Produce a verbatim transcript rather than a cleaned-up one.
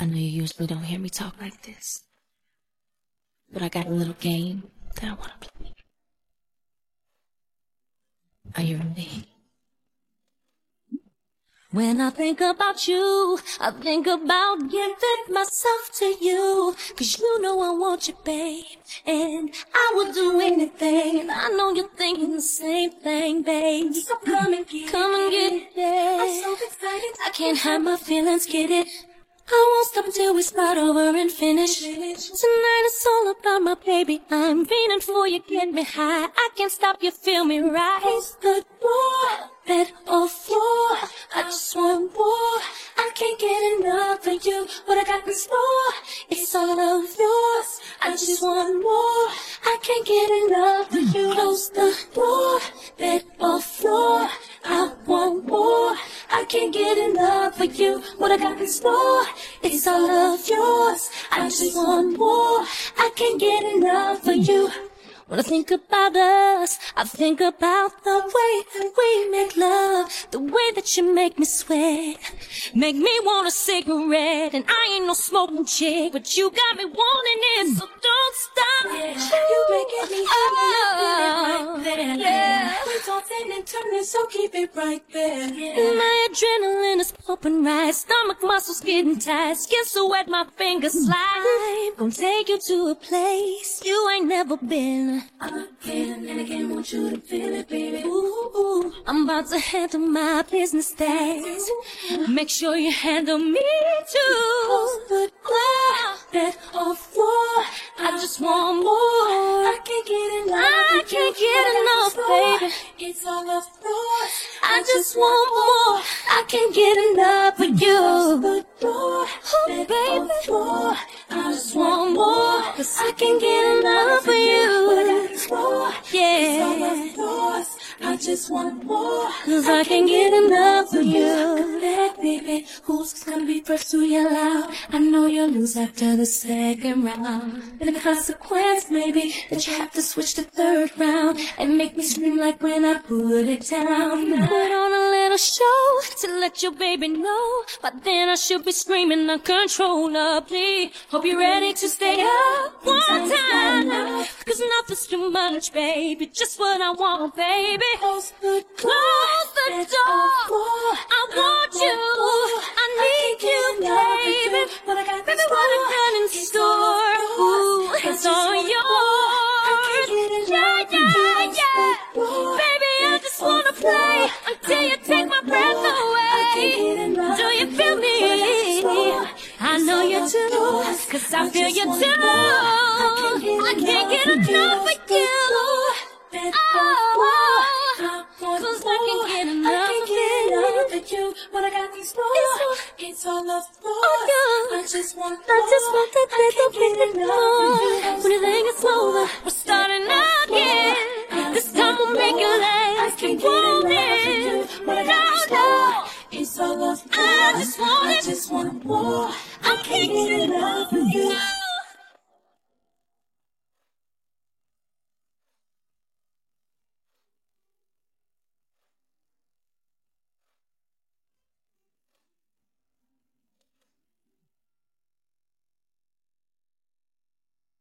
I know you usually don't hear me talk like this, but I got a little game that I want to play. Are you ready? When I think about you, I think about giving myself to you. Cause you know I want you, babe, and I would do anything. I know you're thinking the same thing, babe. So come and get come it. and get it. Yeah. I'm so excited. I can't hide my feelings, get it. I won't stop until we start over and finish. Tonight it's all about my baby. I'm feeling for you, get me high. I can't stop you, feel me right. It's the door, bed or floor. I just want more. I can't get enough of you. What I got in store, it's all of yours. I just want more. I can't get enough of you. Close the door, bed or floor. I want more. I can't get enough of you. What I got in store, it's all of yours. I just want more. I can't get enough of you. When I think about us, I think about the way that we make love, the way that you make me sweat, make me want a cigarette. And I ain't no smoking chick, but you got me wanting it, so don't stop. Yeah. You making me oh, right there. Yeah. We're tossing and turning, so keep it right there. Yeah. My adrenaline is pumping right, stomach muscles getting tight, skin so wet my fingers slide. I'm gonna take you to a place you ain't never been. Again and again, want you to feel it, baby. Ooh, ooh. I'm about to handle my business days. Make sure you handle me too. Close the door, bed or floor. I just want more. I can't get enough. I can't get enough, baby. It's all of yours. I just want more. I can't get enough of you. Close the door, bed or floor. I just want more. Cause I can't get enough of you. Yeah, I just want more. Cause I can't get enough of you. That baby, who's gonna be first to yell out? I know you'll lose after the second round. And the consequence maybe that you have to switch to third round and make me scream like when I put it down. Put on a little show to let your baby know, but then I should be screaming uncontrollably. Hope you're ready to stay up one time. Cause nothing's too much, baby. Just what I want, baby. Close the door. I want you. I need you, baby. Baby, what I got in store, ooh, it's all yours. Yeah, yeah, yeah. Baby, I just wanna play until you take my breath away. Do you feel me? I know you do, cause I feel you too. I can't get enough of you. Oh, cause I can't get enough of you. What I got these for, it's all of yours. I just want I just want that little bit more. When you think it's over, we're starting again. This time we'll make it last. Keep moving. No, no. It's all of yours. I just want it. I just want more. I can't get enough.